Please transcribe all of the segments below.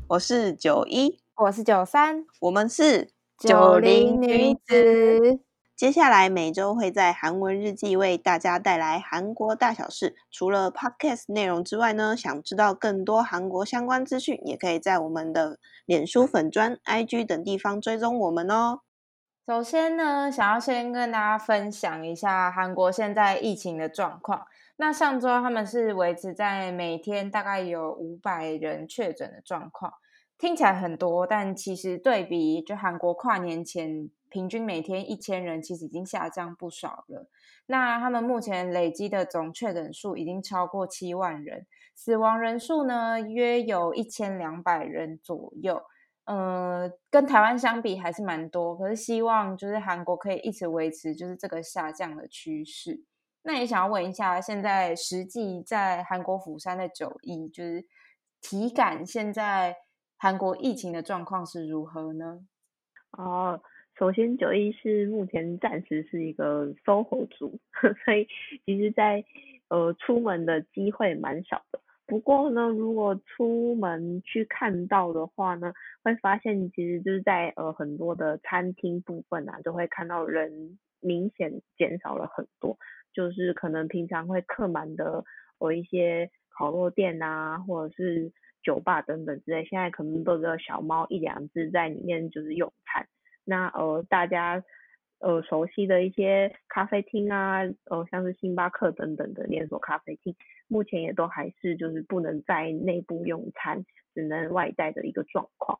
我是91， 我是93， 我们是 90女子。 接下来每周会在韩文日记为大家带来韩国大小事。除了 podcast 内容之外呢，想知道更多韩国相关资讯，也可以在我们的脸书粉专、IG 等地方追踪我们哦。 首先呢，想要先跟大家分享一下韩国现在疫情的状况。那上周他们是维持在每天大概有500人确诊的状况，听起来很多，但其实对比就韩国跨年前平均每天1000人，其实已经下降不少了。那他们目前累积的总确诊数已经超过7万人，死亡人数呢约有1200人左右。跟台湾相比还是蛮多，可是希望就是韩国可以一直维持就是这个下降的趋势。那也想要问一下，现在实际在韩国釜山的9·1，就是体感现在韩国疫情的状况是如何呢？ 首先9·1是目前暂时是一个 SOHO 族，所以其实在出门的机会蛮少的。不过呢，如果出门去看到的话呢，会发现其实就是在很多的餐厅部分啊，就会看到人明显减少了很多，就是可能平常会客满的一些烤肉店啊，或者是酒吧等等之类，现在可能都只有小猫1-2只在里面就是用餐。那大家熟悉的一些咖啡厅啊，像是星巴克等等的连锁咖啡厅，目前也都还是就是不能在内部用餐，只能外带的一个状况。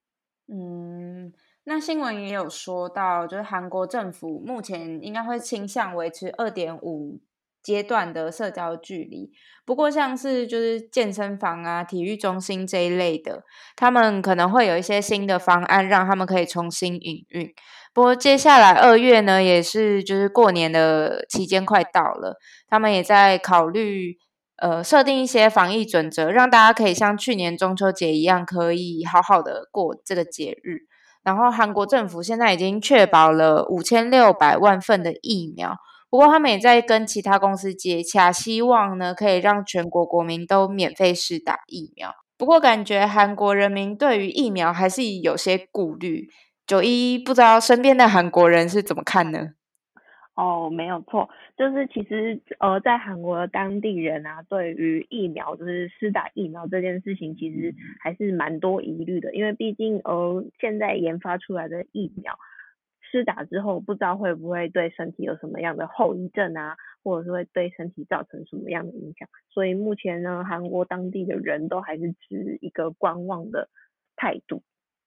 那新闻也有说到，就是韩国政府目前应该会倾向维持2.5阶段的社交距离。不过像是就是健身房啊、体育中心这一类的，他们可能会有一些新的方案，让他们可以重新营运。不过接下来2月呢，也是就是过年的期间快到了，他们也在考虑设定一些防疫准则，让大家可以像去年中秋节一样，可以好好的过这个节日。然后韩国政府现在已经确保了5600万份的疫苗，不过他们也在跟其他公司接洽，希望呢可以让全国国民都免费施打疫苗。不过感觉韩国人民对于疫苗还是有些顾虑，91不知道身边的韩国人是怎么看呢？ 没有错，就是其实在韩国的当地人啊，对于疫苗就是施打疫苗这件事情，其实还是蛮多疑虑的，因为毕竟现在研发出来的疫苗施打之后，不知道会不会对身体有什么样的后遗症啊，或者是会对身体造成什么样的影响，所以目前呢，韩国当地的人都还是持一个观望的态度。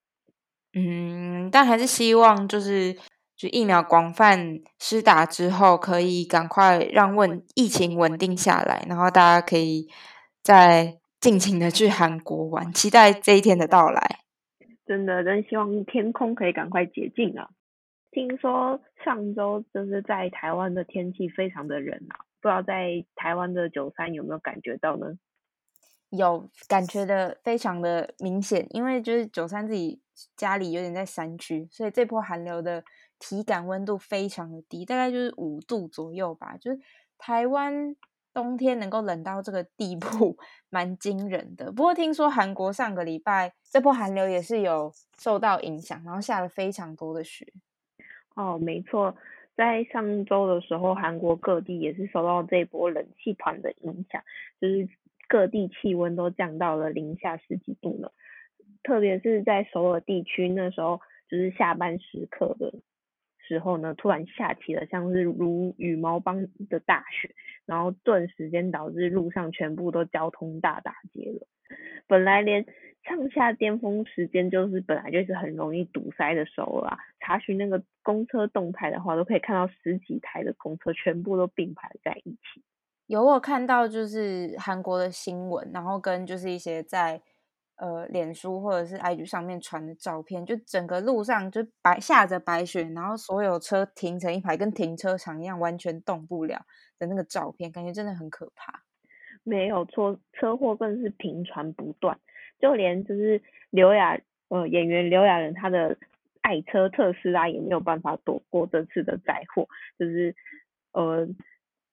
但还是希望就疫苗广泛施打之后，可以赶快让疫情稳定下来，然后大家可以再尽情的去韩国玩，期待这一天的到来。 真希望天空可以赶快解禁啊！听说上周就是在台湾的天气非常的冷啊，不知道在台湾的93有没有感觉到呢？ 有感觉的非常的明显，因为就是93自己家里有点在山区，所以这波寒流的体感温度非常的低，大概就是5度左右吧。就是台湾冬天能够冷到这个地步，蛮惊人的。不过听说韩国上个礼拜这波寒流也是有受到影响，然后下了非常多的雪。 没错，在上周的时候，韩国各地也是受到这波冷气团的影响，就是各地气温都降到了零下10几度呢。特别是在首尔地区，那时候就是下班时刻的时候呢，突然下起了像是如羽毛般的大雪，然后顿时间导致路上全部都交通大打结了。本来连上下巅峰时间就是本来就是很容易堵塞的时候啦，查询那个公车动态的话，都可以看到10几台的公车全部都并排在一起。 我看到就是韩国的新闻，然后跟就是一些在脸书或者是 IG 上面传的照片，就整个路上就下着白雪，然后所有车停成一排，跟停车场一样，完全动不了的那个照片，感觉真的很可怕。 没有错，车祸更是频传不断，就连就是演员刘亚仁他的爱车特斯拉也没有办法躲过这次的灾祸，就是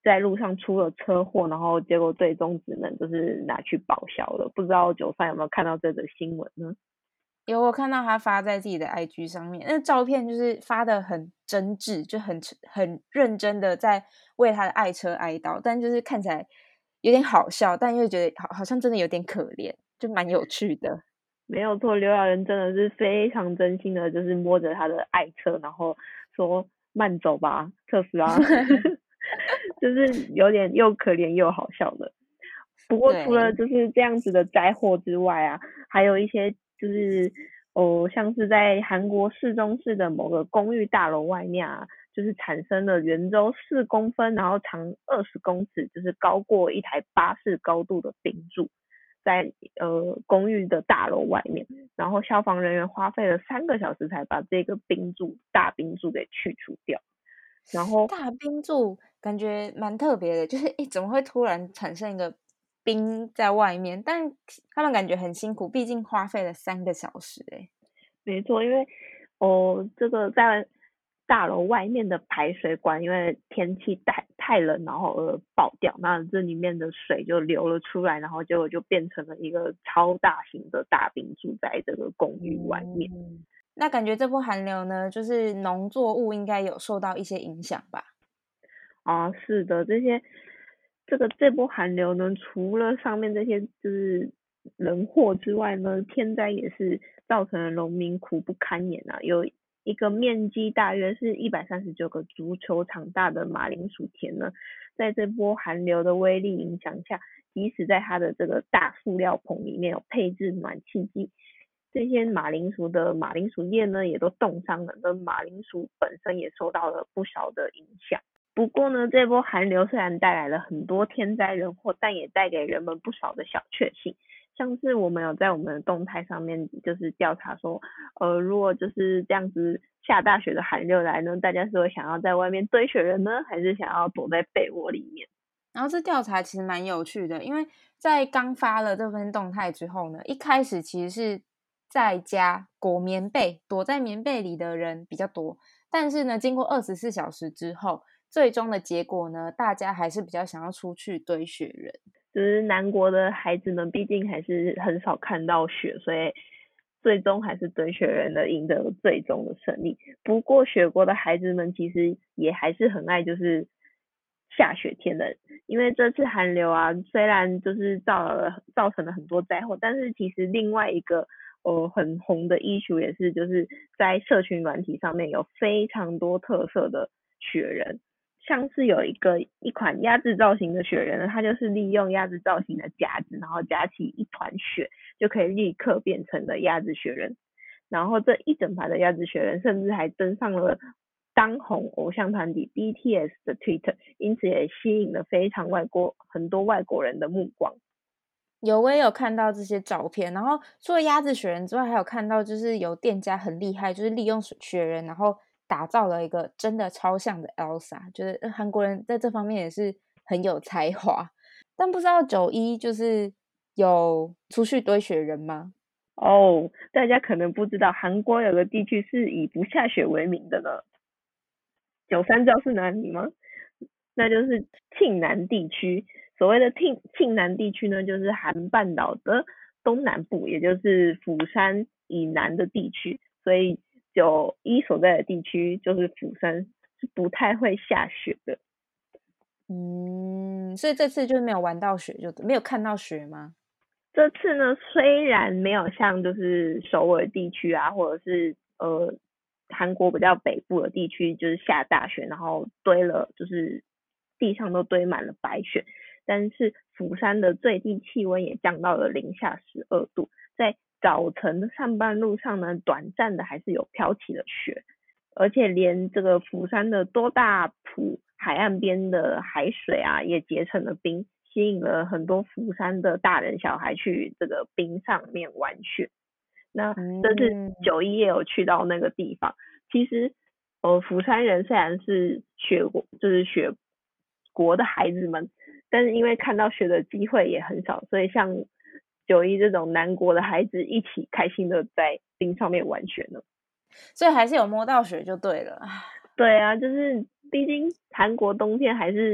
在路上出了车祸，然后结果最终只能就是拿去报销了。不知道九三有没有看到这则新闻呢？ 有，我看到他发在自己的 IG 上面，那照片就是发的很真挚，就很认真的在为他的爱车哀悼，但就是看起来有点好笑，但又觉得好像真的有点可怜，就蛮有趣的。 没有错，刘亚仁真的是非常真心的，就是摸着他的爱车，然后说慢走吧，特斯拉，就是有点又可怜又好笑的。不过除了就是这样子的灾祸之外啊，还有一些就是像是在韩国市中市的某个公寓大楼外面啊，就是产生了圆周4公分，然后长20公尺，就是高过一台巴士高度的冰柱，在公寓的大楼外面，然后消防人员花费了3个小时才把这个大冰柱给去除掉。然后大冰柱感觉蛮特别的，就是怎么会突然产生一个冰在外面？但他们感觉很辛苦，毕竟花费了3个小时没错，因为这个在大楼外面的排水管，因为天气太冷，然后而爆掉，那这里面的水就流了出来，然后结果就变成了一个超大型的大冰柱在这个公寓外面。 那感觉这波寒流呢，就是农作物应该有受到一些影响吧？ 啊，是的，这波寒流呢，除了上面这些就是人祸之外呢，天灾也是造成了农民苦不堪言啊。有一个面积大约是139个足球场大的马铃薯田呢，在这波寒流的威力影响下，即使在它的这个大塑料棚里面有配置暖气机，这些马铃薯的马铃薯叶呢也都冻伤了，那马铃薯本身也受到了不少的影响。不过呢，这波寒流虽然带来了很多天灾人祸，但也带给人们不少的小确幸。像是我们有在我们的动态上面就是调查说，如果就是这样子下大雪的寒流来呢，大家是会想要在外面堆雪人呢，还是想要躲在被窝里面？ 然后这调查其实蛮有趣的，因为在刚发了这份动态之后呢，一开始其实是在家裹棉被，躲在棉被里的人比较多，但是呢，经过24小时之后，最终的结果呢，大家还是比较想要出去堆雪人。 就是南国的孩子们毕竟还是很少看到雪，所以最终还是堆雪人的赢得最终的胜利。不过雪国的孩子们其实也还是很爱就是下雪天的，因为这次寒流啊，虽然就是造成了很多灾祸，但是其实另外一个很红的issue也是就是在社群软体上面有非常多特色的雪人。像是有一款鸭子造型的雪人，它就是利用鸭子造型的夹子，然后夹起一团雪，就可以立刻变成了鸭子雪人。然后这一整排的鸭子雪人，甚至还登上了当红偶像团体 BTS 的 Twitter， 因此也吸引了很多外国人的目光。 我也有看到这些照片，然后除了鸭子雪人之外，还有看到就是有店家很厉害，就是利用雪人，然后打造了一个真的超像的 Elsa， 就是韩国人在这方面也是很有才华。但不知道91就是有出去堆雪人吗？ 大家可能不知道，韩国有个地区是以不下雪为名的呢。93知道是哪里吗？那就是庆南地区。所谓的庆南地区呢，就是韩半岛的东南部，也就是釜山以南的地区。所以91所在的地区就是釜山，是不太会下雪的。 所以这次就是没有玩到雪，就没有看到雪吗？ 这次呢，虽然没有像就是首尔地区啊，或者是韩国比较北部的地区，就是下大雪，然后就是地上都堆满了白雪，但是釜山的最低气温也降到了-12度，在早晨的上班路上呢，短暂的还是有飘起了雪，而且连这个釜山的多大浦海岸边的海水啊，也结成了冰，吸引了很多釜山的大人小孩去这个冰上面玩雪。那这次91也有去到那个地方。其实釜山人虽然是雪国的孩子们，但是因为看到雪的机会也很少，所以像91这种南国的孩子一起开心的在冰上面玩雪呢。 所以还是有摸到雪就对了。 对啊，就是毕竟韩国冬天还是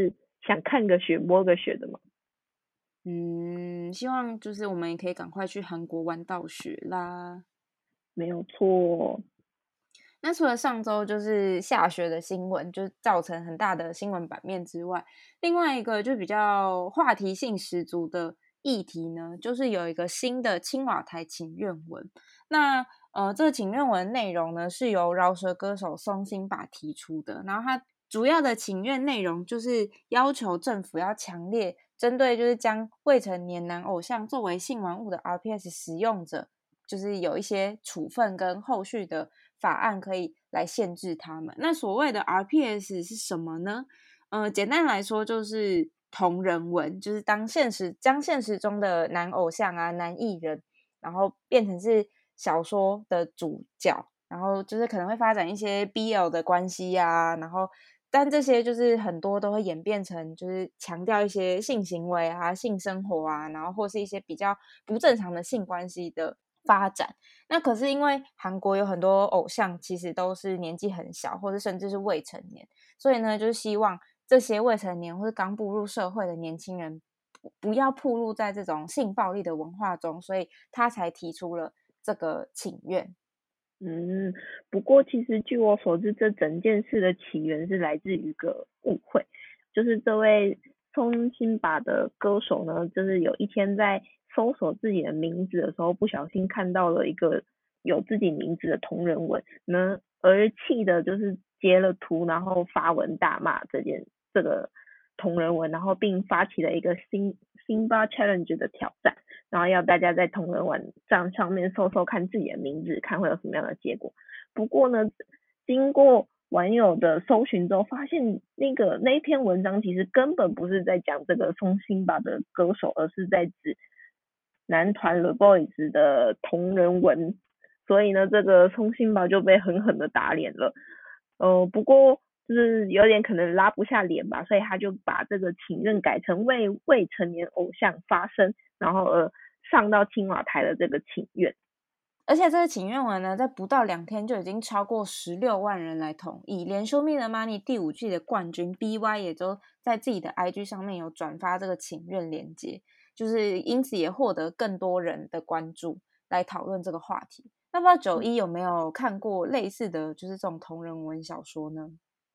想看个雪摸个雪的嘛。 希望就是我们也可以赶快去韩国玩到雪啦。 没有错。 那除了上周就是下雪的新闻，就造成很大的新闻版面之外，另外一个就比较话题性十足的议题呢，就是有一个新的青瓦台请愿文。那这个请愿文内容呢，是由饶舌歌手松兴把提出的，然后他主要的请愿内容就是要求政府要强烈针对就是将未成年男偶像作为性玩物的 RPS 使用者，就是有一些处分跟后续的法案可以来限制他们。那所谓的 RPS 是什么呢？简单来说就是同人文，就是将现实中的男偶像啊、男艺人，然后变成是小说的主角，然后就是可能会发展一些 BL 的关系啊，然后但这些就是很多都会演变成就是强调一些性行为啊、性生活啊，然后或是一些比较不正常的性关系的发展。那可是因为韩国有很多偶像其实都是年纪很小，或者甚至是未成年，所以呢就是希望这些未成年或是刚步入社会的年轻人不要暴露在这种性暴力的文化中，所以他才提出了这个请愿。 不过其实据我所知，这整件事的起源是来自于一个误会，就是这位松兴把的歌手呢，就是有一天在搜索自己的名字的时候，不小心看到了一个有自己名字的同人文，呢而气的就是截了图，然后发文大骂这个同人文，然后并发起了一个Simba Challenge 的挑战。然后要大家在同人网站上面搜搜看自己的名字，看会有什么样的结果。不过呢，经过网友的搜寻之后，发现那一篇文章其实根本不是在讲这个松兴吧的歌手，而是在指男团 The Boys 的同人文。所以呢，这个松兴吧就被狠狠的打脸了。不过就是有点可能拉不下脸吧，所以他就把这个请愿改成为未成年偶像发声，然后上到青瓦台的这个请愿。 而且这个请愿文呢，在不到2天就已经超过16万人来同意，连《Show Me the Money》第5季的冠军 BY 也都在自己的 IG 上面有转发这个请愿链接，就是因此也获得更多人的关注来讨论这个话题。那不知道91有没有看过类似的就是这种同人文小说呢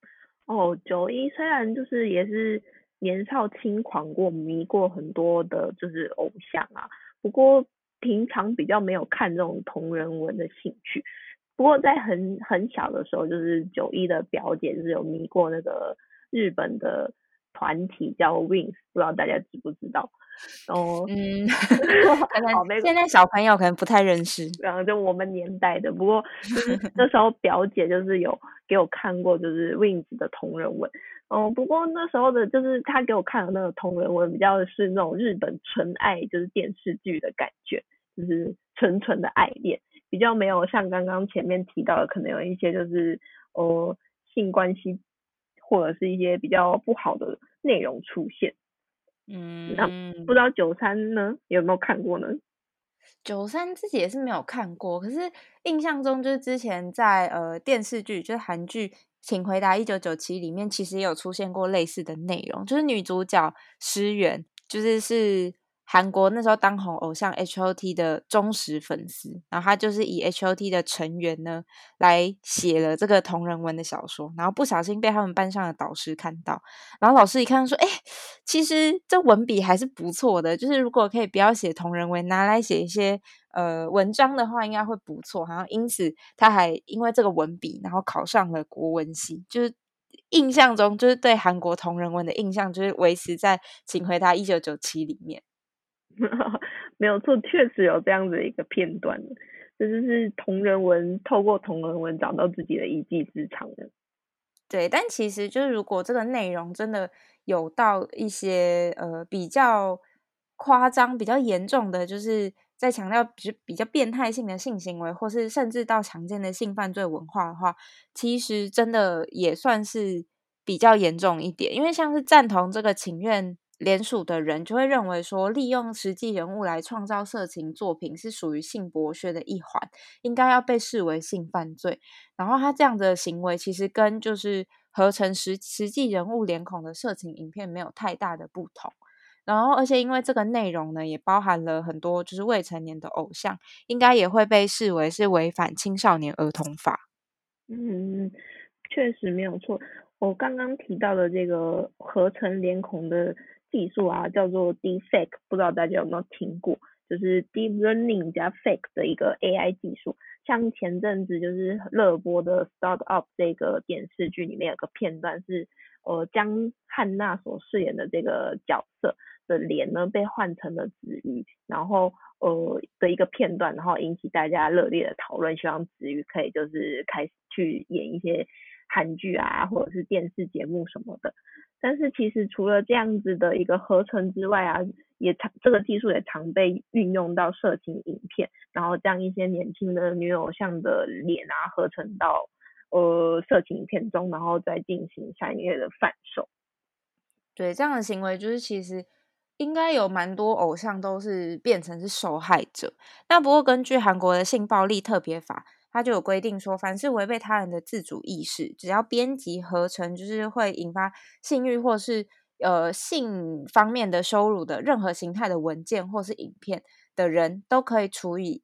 ？91虽然就是也是年少轻狂过，迷过很多的就是偶像啊，不过平常比较没有看这种同人文的兴趣。不过在很小的时候，就是91的表姐就是有迷过那个日本的团体叫 Wings， 不知道大家知不知道？ 可能现在小朋友可能不太认识， 然后就我们年代的。不过就是那时候表姐就是有给我看过就是 Wings 的同人文。不过那时候的就是他给我看的那个同人文比较是那种日本纯爱就是电视剧的感觉，就是纯纯的爱恋，比较没有像刚刚前面提到的可能有一些就是性关系或者是一些比较不好的内容出现。那不知道93呢有没有看过呢 ？93自己也是没有看过，可是印象中就是之前在电视剧就是韩剧请回答1997里面其实也有出现过类似的内容，就是女主角诗媛是韩国那时候当红偶像 H.O.T 的忠实粉丝，然后他就是以 H.O.T 的成员呢来写了这个同人文的小说，然后不小心被他们班上的导师看到，然后老师一看说其实这文笔还是不错的，就是如果可以不要写同人文，拿来写一些文章的话应该会不错，然后因此他还因为这个文笔然后考上了国文系，就是印象中就是对韩国同人文的印象就是维持在请回答1997里面。 没有错，确实有这样子一个片段，这就是同人文透过同人文找到自己的一技之长的。 对，但其实就是如果这个内容真的有到一些比较夸张、比较严重的，就是在强调比较变态性的性行为，或是甚至到常见的性犯罪文化的话，其实真的也算是比较严重一点。因为像是赞同这个请愿联署的人就会认为说，利用实际人物来创造色情作品是属于性剥削的一环，应该要被视为性犯罪。然后他这样的行为其实跟就是合成实际人物脸孔的色情影片没有太大的不同。然后而且因为这个内容呢也包含了很多就是未成年的偶像，应该也会被视为是违反青少年儿童法。 嗯，确实没有错。我刚刚提到的这个合成脸孔的技术啊，叫做 Deepfake，不知道大家有没有听过？就是 Deep Learning 加 Fake 的一个 AI 技术。像前阵子就是热播的《Start Up》这个电视剧里面有个片段是，江汉娜所饰演的这个角色的脸呢被换成了子瑜，然后的一个片段，然后引起大家热烈的讨论，希望子瑜可以就是开始去演一些韩剧啊，或者是电视节目什么的。但是其实除了这样子的一个合成之外啊，这个技术也常被运用到色情影片，然后将一些年轻的女偶像的脸啊合成到色情影片中，然后再进行商业的贩售。 对，这样的行为就是其实应该有蛮多偶像都是变成是受害者。那不过根据韩国的性暴力特别法，它就有规定说，凡是违背他人的自主意识，只要编辑合成就是会引发性欲或是性方面的羞辱的任何形态的文件或是影片的人，都可以处以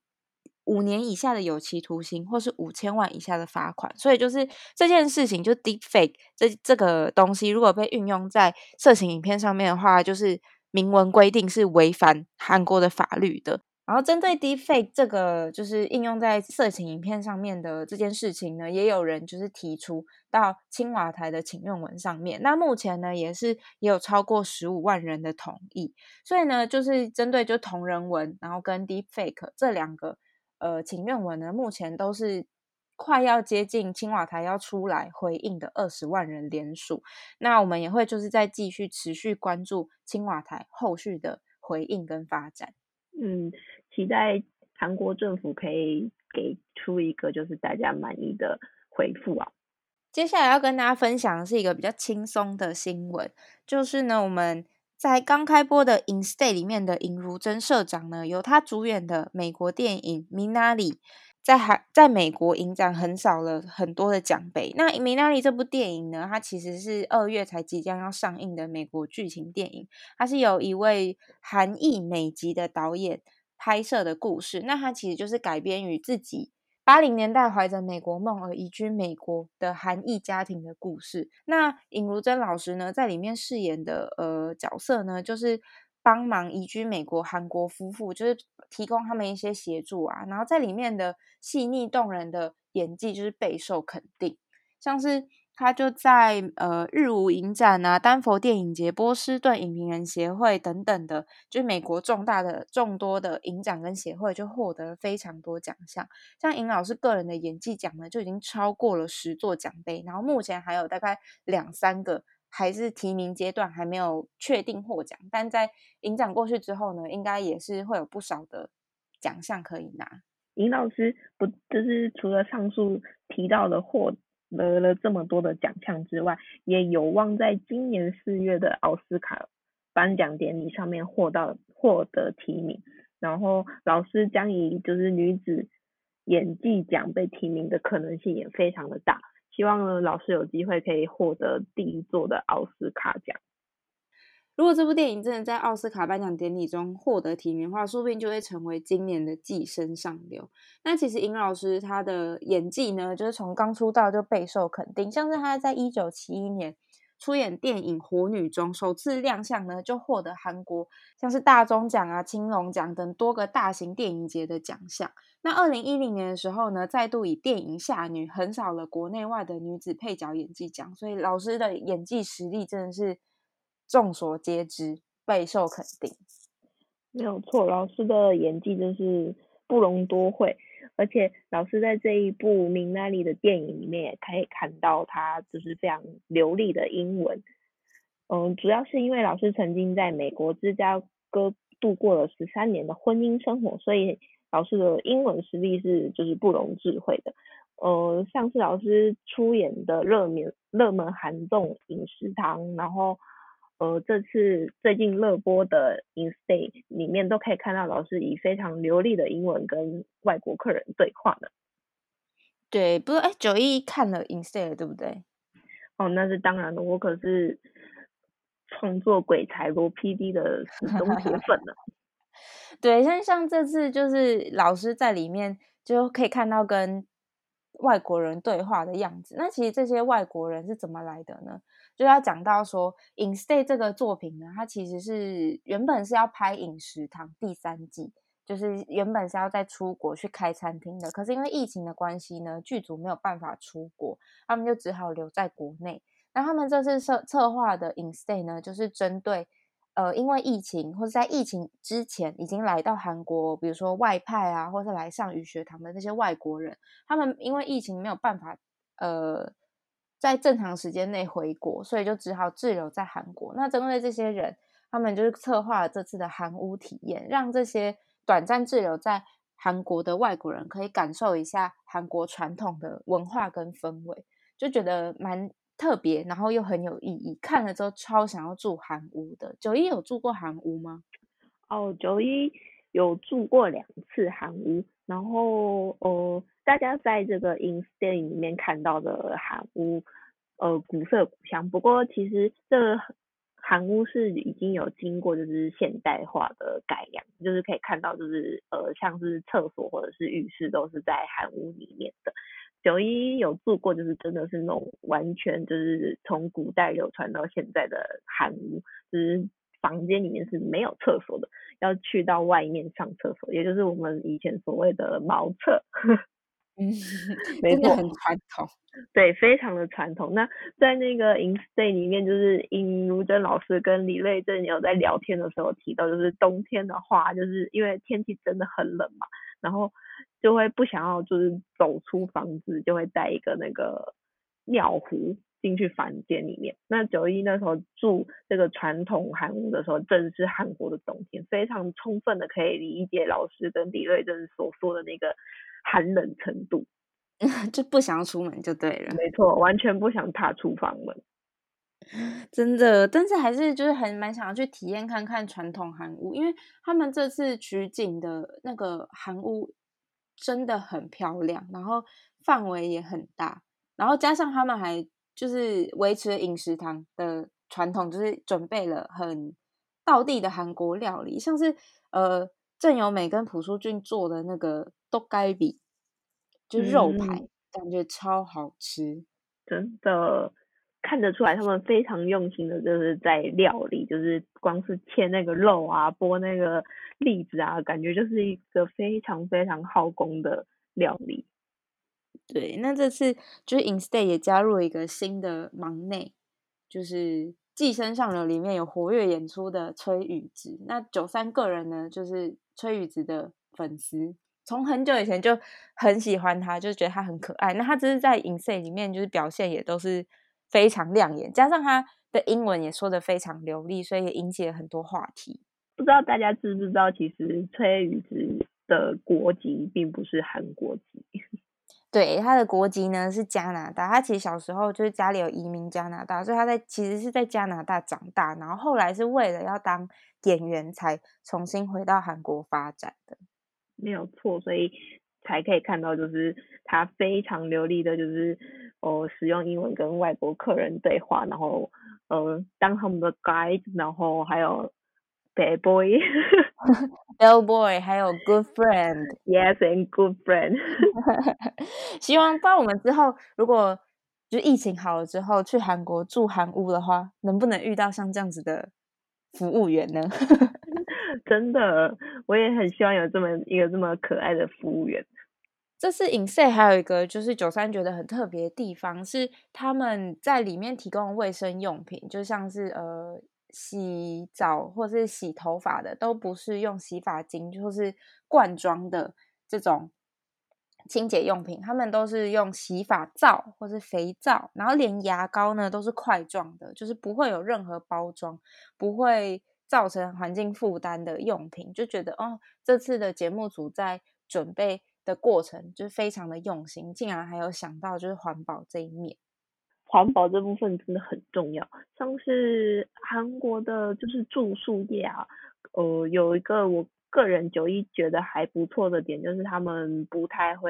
5年以下的有期徒刑，或是5000万以下的罚款。所以就是这件事情，就 deepfake 这个东西，如果被运用在色情影片上面的话，就是明文规定是违反韩国的法律的。然后针对 deepfake 这个就是应用在色情影片上面的这件事情呢，也有人就是提出到青瓦台的请愿文上面。那目前呢，也有超过15万人的同意。所以呢，就是针对就同人文，然后跟 deepfake 这两个请愿文呢，目前都是快要接近青瓦台要出来回应的20万人联署。那我们也会就是再继续持续关注青瓦台后续的回应跟发展。 期待韩国政府可以给出一个就是大家满意的回复啊。 接下来要跟大家分享的是一个比较轻松的新闻，就是呢，我们在刚开播的《Instay》里面的尹如珍社长呢，由他主演的美国电影《米娜里》在美国影展横扫了很多的奖杯。那《米娜里》这部电影呢，它其实是2月才即将要上映的美国剧情电影，它是由一位韩裔美籍的导演拍摄的故事。那它其实就是改编于自己80年代怀着美国梦而移居美国的韩裔家庭的故事。那尹如珍老师呢，在里面饰演的角色呢，就是帮忙移居美国韩国夫妇，就是提供他们一些协助啊。然后在里面的细腻动人的演技就是备受肯定，像是他就在日舞影展啊、丹佛电影节、波士顿影评人协会等等的，就是美国众多的影展跟协会就获得了非常多奖项。像尹老师个人的演技奖呢，就已经超过了10座奖杯，然后目前还有大概2-3个还是提名阶段还没有确定获奖，但在影展过去之后呢，应该也是会有不少的奖项可以拿。 尹老师不就是除了上述提到的获得了这么多的奖项之外，也有望在今年4月的奥斯卡颁奖典礼上面获得提名。然后老师将以就是女子演技奖被提名的可能性也非常的大，希望呢老师有机会可以获得第1座的奥斯卡奖。 如果这部电影真的在奥斯卡颁奖典礼中获得提名的话，说不定就会成为今年的寄生上流。那其实尹老师他的演技呢，就是从刚出道就备受肯定，像是他在1971年出演电影《火女》中首次亮相呢，就获得韩国像是大钟奖啊、青龙奖等多个大型电影节的奖项。那2010年的时候呢，再度以电影《夏女》横扫了国内外的女子配角演技奖，所以老师的演技实力真的是众所皆知，备受肯定。 没有错，老师的演技真是不容多会，而且老师在这一部《明奈里》的电影里面也可以看到他就是非常流利的英文。主要是因为老师曾经在美国芝加哥度过了13年的婚姻生活，所以老师的英文实力是就是不容置喙的。像是老师出演的热门韩综饮食堂，然后这次最近热播的 Instay 里面都可以看到老师以非常流利的英文跟外国客人对话的。 对，不过91看了 Instead 对不对？ 哦，那是当然的，我可是创作鬼才罗 PD 的死忠铁粉呢。 对，像这次就是老师在里面就可以看到跟外国人对话的样子。那其实这些外国人是怎么来的呢？就要讲到说《Instead》这个作品呢，它其实是原本是要拍《饮食堂》第3季，就是原本是要再出国去开餐厅的，可是因为疫情的关系呢，剧组没有办法出国，他们就只好留在国内。那他们这次策划的《Instead》呢，就是针对因为疫情或者在疫情之前已经来到韩国，比如说外派啊，或是来上语学堂的那些外国人，他们因为疫情没有办法在正常时间内回国，所以就只好滞留在韩国。那针对这些人，他们就是策划了这次的韩屋体验，让这些短暂滞留在韩国的外国人可以感受一下韩国传统的文化跟氛围，就觉得蛮特别，然后又很有意义。看了之后超想要住韩屋的。91有住过韩屋吗？ 哦，91有住过2次韩屋，然后大家在这个 Instead 里面看到的韩屋，古色古香。不过其实这个韩屋是已经有经过就是现代化的改良，就是可以看到就是像是厕所或者是浴室都是在韩屋里面的。91有住过，就是真的是那种完全就是从古代流传到现在的韩屋，就是房间里面是没有厕所的，要去到外面上厕所，也就是我们以前所谓的茅厕。 嗯， 没错， 真的很传统。 对，非常的传统。那在那个 Instay 里面，就是尹如珍老师跟李瑞珍有在聊天的时候提到，就是冬天的话，就是因为天气真的很冷嘛，然后就会不想要就是走出房子，就会带一个那个尿壶进去房间里面。那91那时候住这个传统韩屋的时候，正是韩国的冬天，非常充分的可以理解老师跟李瑞珍所说的那个寒冷程度。 就不想要出门就对了。 没错，完全不想踏出房门。 真的，但是还是就是蛮想要去体验看看传统韩屋，因为他们这次取景的那个韩屋真的很漂亮，然后范围也很大，然后加上他们还就是维持了饮食堂的传统，就是准备了很道地的韩国料理，像是郑有美跟朴树俊做的那个豆干比，就是肉排， 嗯， 感觉超好吃。 真的看得出来，他们非常用心的，就是在料理，就是光是切那个肉啊，剥那个栗子啊，感觉就是一个非常非常耗工的料理。 对，那这次就是 Instead 也加入了一个新的忙内，就是《寄生上流》里面有活跃演出的崔宇植。那93个人呢，就是崔宇植的粉丝，从很久以前就很喜欢他，就觉得他很可爱。那他这是在 Instead 里面就是表现也都是非常亮眼，加上他的英文也说得非常流利，所以也引起了很多话题。 不知道大家知不知道，其实崔宇植的国籍并不是韩国籍。 对，他的国籍呢是加拿大，他其实小时候就是家里有移民加拿大，所以他其实是在加拿大长大，然后后来是为了要当演员才重新回到韩国发展的。 没有错，所以才可以看到，就是他非常流利的，就是使用英文跟外国客人对话，然后当他们的 guide，然后还有 bad boy。 Bell Boy 还有 Good Friend， Yes and good friend。 希望不知道我们之后如果就疫情好了之后去韩国住韩屋的话，能不能遇到像这样子的服务员呢？ 真的，我也很希望有这么一个这么可爱的服务员。 这次影赛还有一个就是93觉得很特别的地方是他们在里面提供的卫生用品，就像是洗澡或是洗头发的都不是用洗发精，就是罐装的这种清洁用品，他们都是用洗发皂或是肥皂，然后连牙膏呢都是块状的，就是不会有任何包装，不会造成环境负担的用品，就觉得这次的节目组在准备的过程就是非常的用心，竟然还有想到就是环保这一面。 环保这部分真的很重要，像是韩国的就是住宿业啊，有一个我个人91觉得还不错的点，就是他们不太会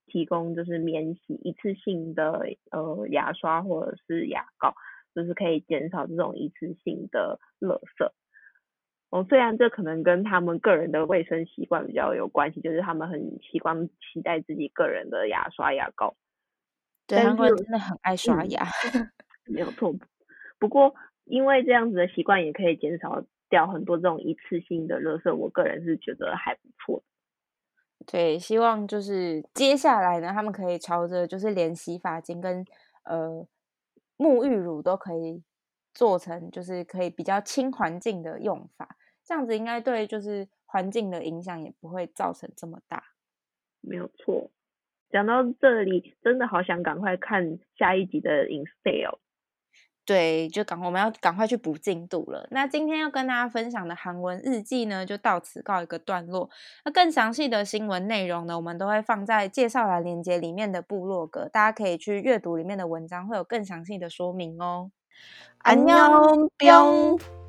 提供就是免洗一次性的牙刷或者是牙膏，就是可以减少这种一次性的垃圾。虽然这可能跟他们个人的卫生习惯比较有关系，就是他们很习惯期待自己个人的牙刷牙膏。 对，韩国人真的很爱刷牙。 没有错。不过因为这样子的习惯也可以减少掉很多这种一次性的垃圾，我个人是觉得还不错的。 对，希望就是接下来呢，他们可以朝着就是连洗发精跟沐浴乳都可以做成就是可以比较亲环境的用法，这样子应该对就是环境的影响也不会造成这么大。 没有错。讲到这里，真的好想赶快看下一集的 Instead。 对，就我们要赶快去补进度了。那今天要跟大家分享的韩文日记呢，就到此告一个段落。那更详细的新闻内容呢，我们都会放在介绍栏连结里面的部落格，大家可以去阅读里面的文章，会有更详细的说明哦。 안녕 뿅